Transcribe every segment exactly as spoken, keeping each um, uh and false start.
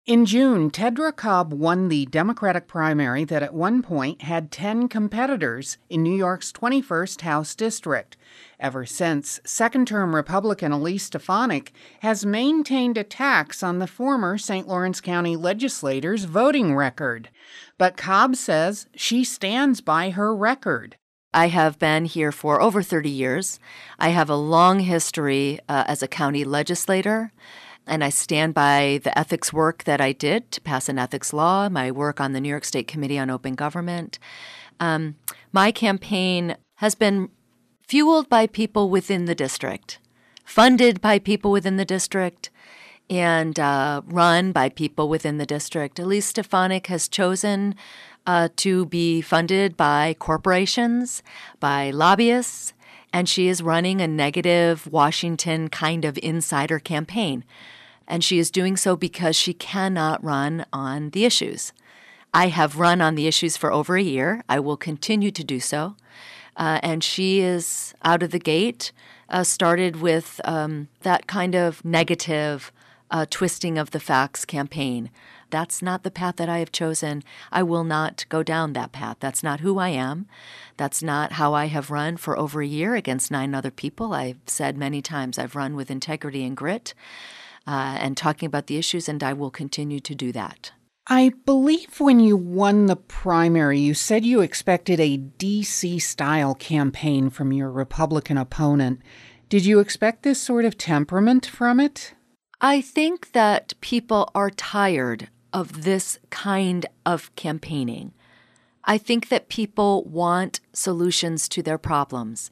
In June, Tedra Cobb won the Democratic primary that at one point had ten competitors in New York's twenty-first House District. Ever since, second-term Republican Elise Stefanik has maintained attacks on the former Saint Lawrence County legislator's voting record. But Cobb says she stands by her record. I have been here for over thirty years. I have a long history uh, as a county legislator, and I stand by the ethics work that I did to pass an ethics law, my work on the New York State Committee on Open Government. Um, my campaign has been fueled by people within the district, funded by people within the district, and uh, run by people within the district. Elise Stefanik has chosen uh, to be funded by corporations, by lobbyists, and she is running a negative Washington kind of insider campaign. And she is doing so because she cannot run on the issues. I have run on the issues for over a year. I will continue to do so. Uh, and she is out of the gate, uh, started with um, that kind of negative uh, twisting of the facts campaign. That's not the path that I have chosen. I will not go down that path. That's not who I am. That's not how I have run for over a year against nine other people. I've said many times I've run with integrity and grit uh, and talking about the issues, and I will continue to do that. I believe when you won the primary, you said you expected a D C-style campaign from your Republican opponent. Did you expect this sort of temperament from it? I think that people are tired of this kind of campaigning. I think that people want solutions to their problems.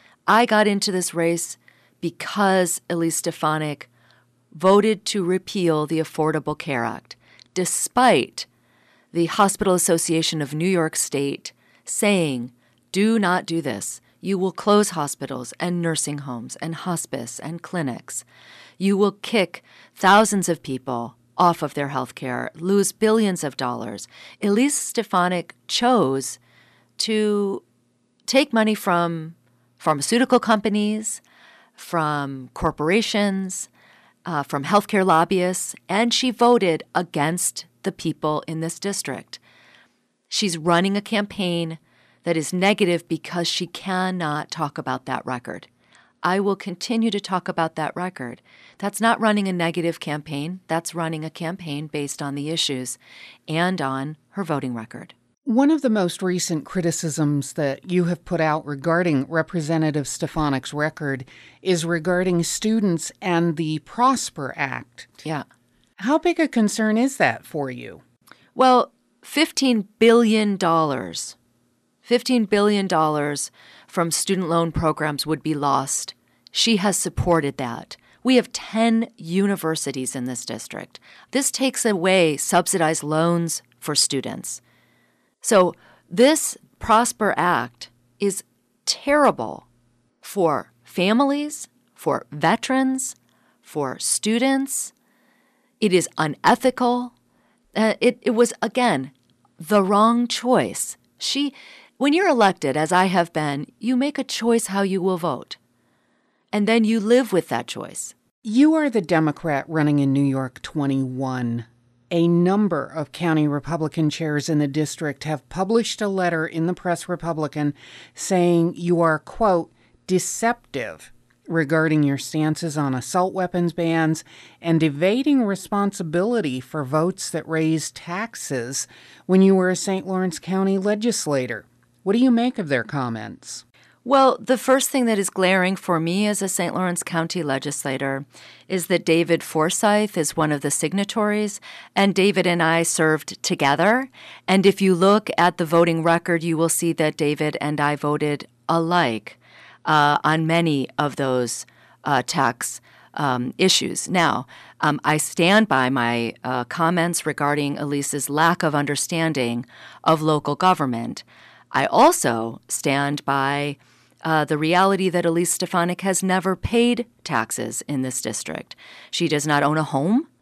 I got into this race because Elise Stefanik voted to repeal the Affordable Care Act, despite the Hospital Association of New York State saying, do not do this. You will close hospitals and nursing homes and hospice and clinics. You will kick thousands of people off of their health care, lose billions of dollars. Elise Stefanik chose to take money from pharmaceutical companies, from corporations, uh, from healthcare lobbyists, and she voted against the people in this district. She's running a campaign that is negative because she cannot talk about that record. I will continue to talk about that record. That's not running a negative campaign. That's running a campaign based on the issues and on her voting record. One of the most recent criticisms that you have put out regarding Representative Stefanik's record is regarding students and the Prosper Act. Yeah. How big a concern is that for you? Well, fifteen billion dollars, fifteen billion dollars from student loan programs would be lost. She has supported that. We have ten universities in this district. This takes away subsidized loans for students. So this Prosper Act is terrible for families, for veterans, for students. It is unethical. Uh, it, it was, again, the wrong choice. She, when you're elected, as I have been, you make a choice how you will vote. And then you live with that choice. You are the Democrat running in New York twenty-one. A number of county Republican chairs in the district have published a letter in the Press Republican saying you are, quote, deceptive regarding your stances on assault weapons bans and evading responsibility for votes that raised taxes when you were a Saint Lawrence County legislator. What do you make of their comments? Well, the first thing that is glaring for me as a Saint Lawrence County legislator is that David Forsyth is one of the signatories, and David and I served together. And if you look at the voting record, you will see that David and I voted alike uh, on many of those uh, tax um, issues. Now, um, I stand by my uh, comments regarding Elise's lack of understanding of local government. I also stand by Uh, the reality that Elise Stefanik has never paid taxes in this district. She does not own a home.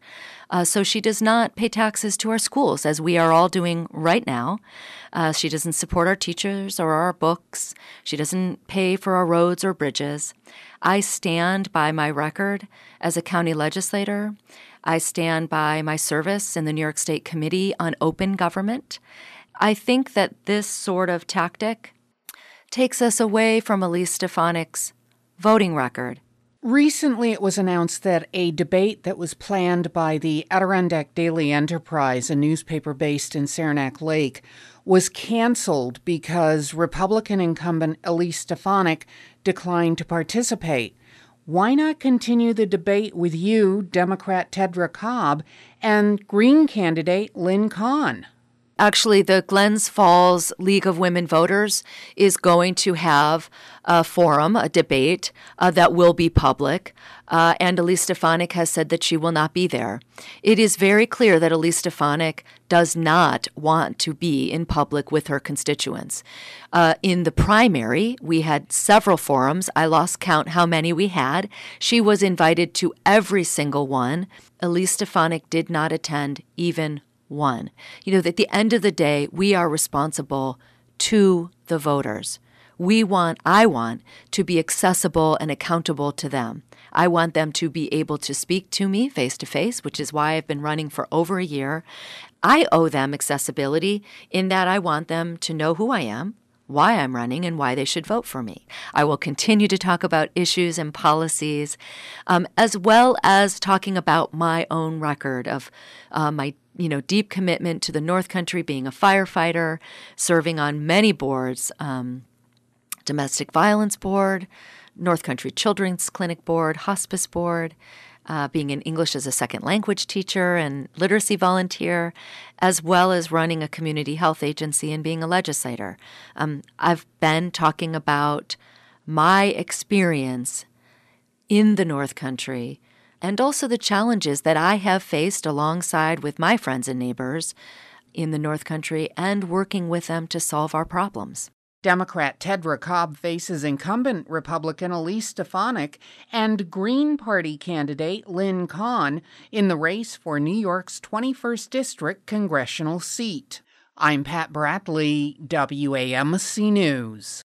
Uh, so she does not pay taxes to our schools, as we are all doing right now. Uh, she doesn't support our teachers or our books. She doesn't pay for our roads or bridges. I stand by my record as a county legislator. I stand by my service in the New York State Committee on Open Government. I think that this sort of tactic takes us away from Elise Stefanik's voting record. Recently, it was announced that a debate that was planned by the Adirondack Daily Enterprise, a newspaper based in Saranac Lake, was canceled because Republican incumbent Elise Stefanik declined to participate. Why not continue the debate with you, Democrat Tedra Cobb, and Green candidate Lynn Kahn? Actually, the Glens Falls League of Women Voters is going to have a forum, a debate uh, that will be public, uh, and Elise Stefanik has said that she will not be there. It is very clear that Elise Stefanik does not want to be in public with her constituents. Uh, in the primary, we had several forums. I lost count how many we had. She was invited to every single one. Elise Stefanik did not attend even one. You know, at the end of the day, we are responsible to the voters. We want, I want to be accessible and accountable to them. I want them to be able to speak to me face to face, which is why I've been running for over a year. I owe them accessibility in that I want them to know who I am, why I'm running, and why they should vote for me. I will continue to talk about issues and policies, um, as well as talking about my own record of uh, my you know, deep commitment to the North Country, being a firefighter, serving on many boards, um, Domestic Violence Board, North Country Children's Clinic Board, Hospice Board, uh, being an English as a second language teacher and literacy volunteer, as well as running a community health agency and being a legislator. Um, I've been talking about my experience in the North Country and also the challenges that I have faced alongside with my friends and neighbors in the North Country and working with them to solve our problems. Democrat Tedra Cobb faces incumbent Republican Elise Stefanik and Green Party candidate Lynn Kahn in the race for New York's twenty-first District congressional seat. I'm Pat Bradley, W A M C News.